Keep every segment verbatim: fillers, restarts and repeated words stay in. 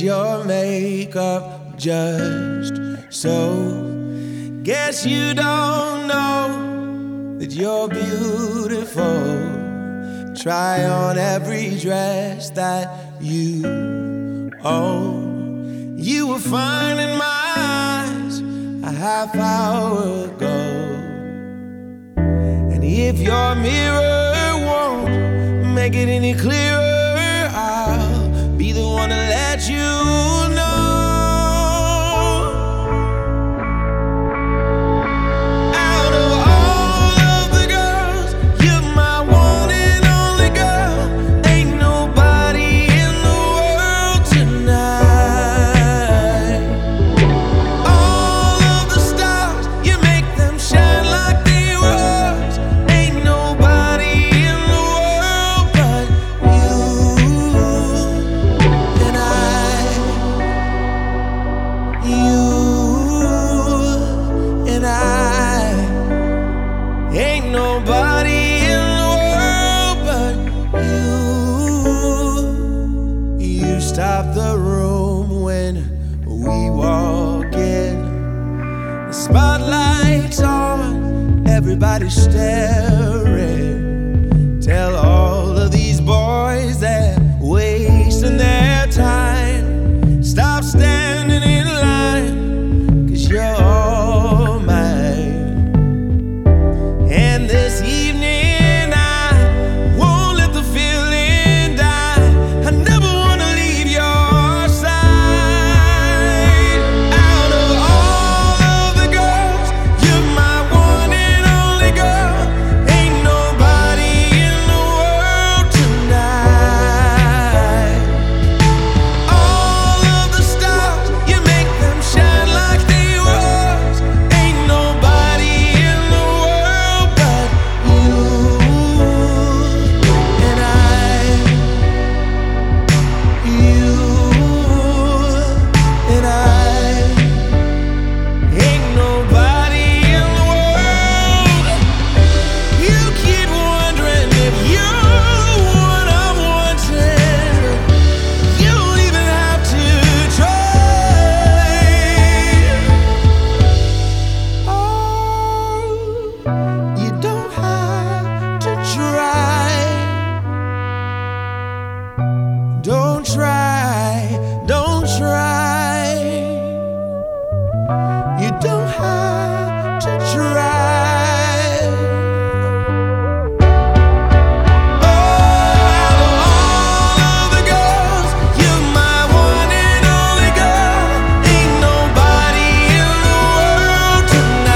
your makeup just so. Guess you don't know that you're beautiful. Try on every dress that you own. You were fine in my eyes a half hour ago. And if your mirror won't make it any clearer, I'll be the one to let you know. Out of all of the girls, you're my one and only girl. Ain't nobody in the world tonight. All of the stars, you make them shine like they were. Ain't nobody in the world but you and I. You and I. Ain't nobody in the world but you. You stop the room when we walk in. The spotlight's on, everybody's staring. Tell all of these boys that wasting their time, stop standing in line, 'cause you're all mine. And this evening I won't let the feeling die. I never wanna leave your side. Out of all of the girls, you're my one and only girl. Ain't nobody in the world tonight. All of the stars, you make them shine like they was. Ain't nobody in the world but you and I. You and I. Ain't nobody in the world. You keep wondering if you're what I'm wanting. You don't even have to try. Oh, you don't have to try. Don't try, don't try. You don't have to try. Out of all of the girls, you're my one and only girl. Ain't nobody in the world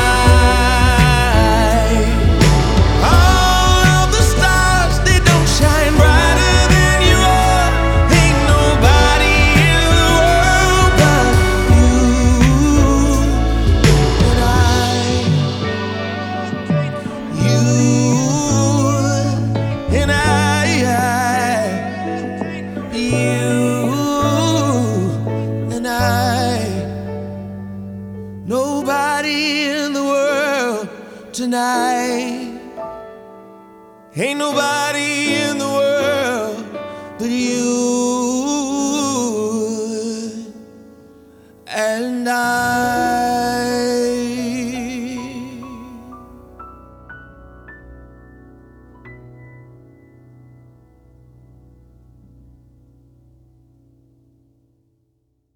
tonight. All of the stars, they don't shine brighter than you are. Ain't nobody in the world but you and I. You and I. You and I. Nobody in the world tonight. Ain't nobody in the world but you.